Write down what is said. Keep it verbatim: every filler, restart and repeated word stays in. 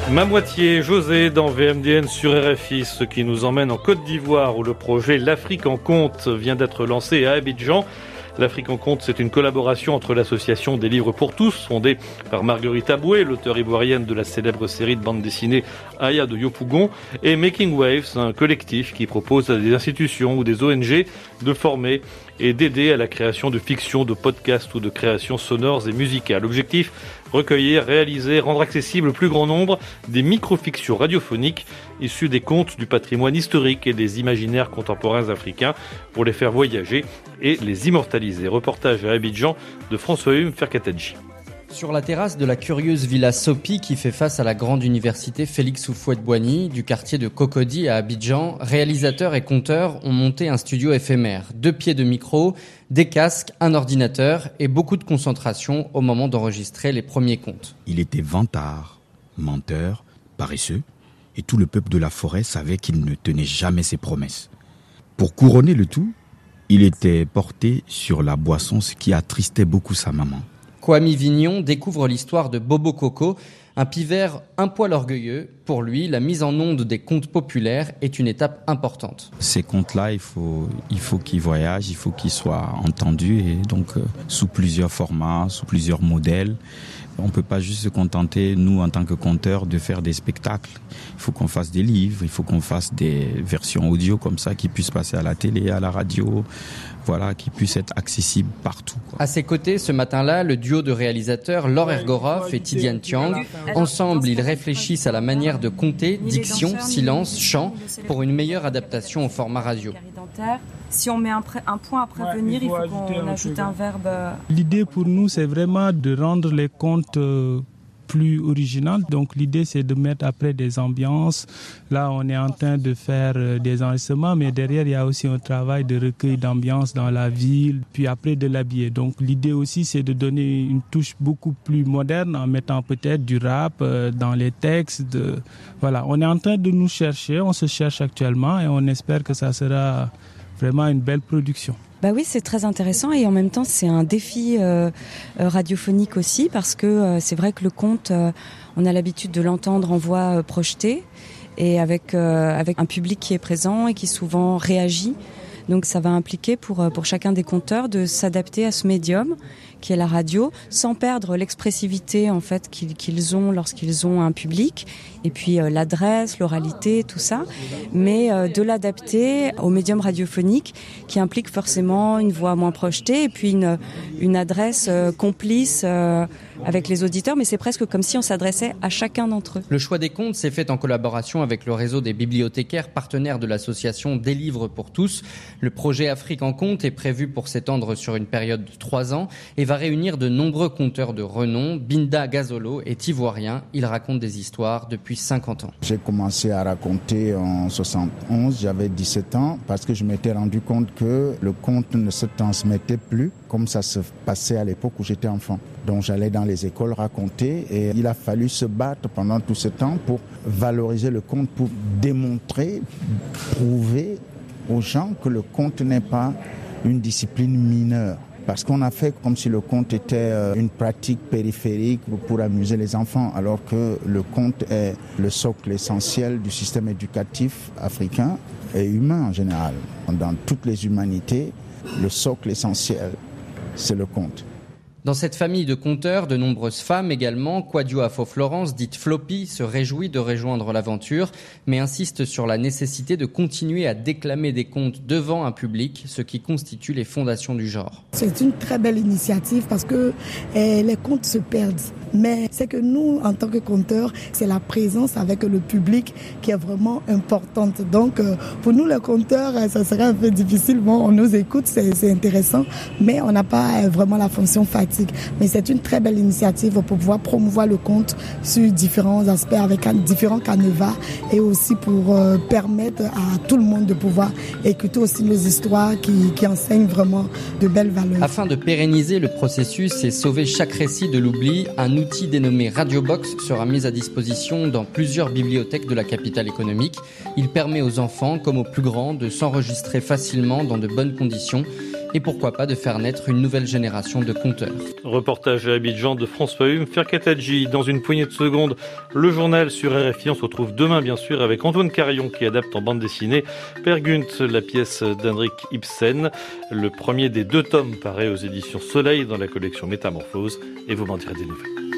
Ma moitié, José, dans V M D N sur R F I, ce qui nous emmène en Côte d'Ivoire où le projet L'Afrique en compte vient d'être lancé à Abidjan. L'Afrique en compte, c'est une collaboration entre l'association des livres pour tous, fondée par Marguerite Aboué, l'auteure ivoirienne de la célèbre série de bande dessinée Aya de Yopougon, et Making Waves, un collectif qui propose à des institutions ou des O N G de former et d'aider à la création de fiction, de podcasts ou de créations sonores et musicales. Objectif, recueillir, réaliser, rendre accessible le plus grand nombre des micro-fictions radiophoniques issues des contes du patrimoine historique et des imaginaires contemporains africains pour les faire voyager et les immortaliser. Reportage à Abidjan de François-Hume Ferkatadji. Sur la terrasse de la curieuse villa Sopi qui fait face à la grande université Félix Houphouët-Boigny du quartier de Cocody à Abidjan, réalisateurs et conteurs ont monté un studio éphémère. Deux pieds de micro, des casques, un ordinateur et beaucoup de concentration au moment d'enregistrer les premiers contes. Il était vantard, menteur, paresseux et tout le peuple de la forêt savait qu'il ne tenait jamais ses promesses. Pour couronner le tout, il était porté sur la boisson, ce qui attristait beaucoup sa maman. Kwame Vignon découvre l'histoire de Bobo Coco, un pivert un poil orgueilleux. Pour lui, la mise en onde des contes populaires est une étape importante. Ces contes-là, il faut, il faut qu'ils voyagent, il faut qu'ils soient entendus et donc euh, sous plusieurs formats, sous plusieurs modèles. On ne peut pas juste se contenter, nous, en tant que conteurs, de faire des spectacles. Il faut qu'on fasse des livres, il faut qu'on fasse des versions audio comme ça qui puissent passer à la télé, à la radio, voilà, qui puissent être accessibles partout, quoi. À ses côtés, ce matin-là, le duo de réalisateurs Laure Ergoroff et Tidiane Tiang. Ensemble, ils réfléchissent à la manière de compter, diction, silence, chant, pour une meilleure adaptation au format radio. Si on met un, pré- un point à prévenir, ouais, il faut, il faut qu'on ajoute un verbe. L'idée pour nous, c'est vraiment de rendre les contes euh, plus originaux. Donc l'idée, c'est de mettre après des ambiances. Là, on est en train de faire euh, des enregistrements, mais derrière, il y a aussi un travail de recueil d'ambiance dans la ville, puis après de l'habiller. Donc l'idée aussi, c'est de donner une touche beaucoup plus moderne en mettant peut-être du rap euh, dans les textes. De... Voilà, on est en train de nous chercher, on se cherche actuellement et on espère que ça sera vraiment une belle production. Bah oui, c'est très intéressant et en même temps c'est un défi euh, radiophonique aussi parce que euh, c'est vrai que le conte, euh, on a l'habitude de l'entendre en voix euh, projetée et avec euh, avec un public qui est présent et qui souvent réagit. Donc ça va impliquer pour pour chacun des conteurs de s'adapter à ce médium qui est la radio, sans perdre l'expressivité en fait qu'ils, qu'ils ont lorsqu'ils ont un public, et puis euh, l'adresse, l'oralité, tout ça, mais euh, de l'adapter au médium radiophonique qui implique forcément une voix moins projetée et puis une une adresse euh, complice euh, avec les auditeurs, mais c'est presque comme si on s'adressait à chacun d'entre eux. Le choix des contes s'est fait en collaboration avec le réseau des bibliothécaires partenaires de l'association Des livres pour tous. Le projet Afrique en compte est prévu pour s'étendre sur une période de trois ans et va réunir de nombreux conteurs de renom. Binda Gazolo est ivoirien. Il raconte des histoires depuis cinquante ans. J'ai commencé à raconter en soixante et onze, j'avais dix-sept ans, parce que je m'étais rendu compte que le conte ne se transmettait plus comme ça se passait à l'époque où j'étais enfant. Donc j'allais dans les écoles raconter et il a fallu se battre pendant tout ce temps pour valoriser le conte, pour démontrer, prouver aux gens que le conte n'est pas une discipline mineure. Parce qu'on a fait comme si le conte était une pratique périphérique pour amuser les enfants, alors que le conte est le socle essentiel du système éducatif africain et humain en général. Dans toutes les humanités, le socle essentiel, c'est le conte. Dans cette famille de conteurs, de nombreuses femmes également, Kwadio Afo-Florence, dite Floppy, se réjouit de rejoindre l'aventure, mais insiste sur la nécessité de continuer à déclamer des contes devant un public, ce qui constitue les fondations du genre. C'est une très belle initiative parce que eh, les contes se perdent. Mais c'est que nous, en tant que conteurs, c'est la présence avec le public qui est vraiment importante. Donc, euh, pour nous, les conteurs, ça serait un peu difficile. Bon, on nous écoute, c'est, c'est intéressant, mais on n'a pas vraiment la fonction fatigue. Mais c'est une très belle initiative pour pouvoir promouvoir le conte sur différents aspects, avec différents canevas, et aussi pour euh, permettre à tout le monde de pouvoir écouter aussi nos histoires qui, qui enseignent vraiment de belles valeurs. Afin de pérenniser le processus et sauver chaque récit de l'oubli, un outil dénommé Radiobox sera mis à disposition dans plusieurs bibliothèques de la capitale économique. Il permet aux enfants comme aux plus grands de s'enregistrer facilement dans de bonnes conditions. et pourquoi pas de faire naître une nouvelle génération de conteurs. Reportage à Abidjan de François Hume, Ferkatadji. Dans une poignée de secondes, le journal sur R F I. On se retrouve demain, bien sûr, avec Antoine Carillon qui adapte en bande dessinée Per Gynt, la pièce d'Henrik Ibsen. Le premier des deux tomes paraît aux éditions Soleil dans la collection Métamorphose, et vous m'en direz des nouvelles.